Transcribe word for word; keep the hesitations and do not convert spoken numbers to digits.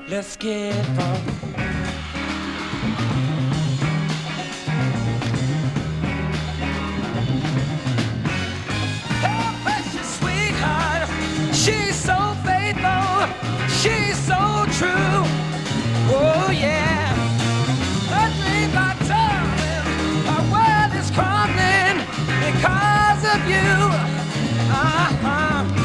Let's get funky. Oh, precious sweetheart, she's so faithful, she's so true. Oh yeah, I dream my darling, our world is crumbling because of you. Uh-huh.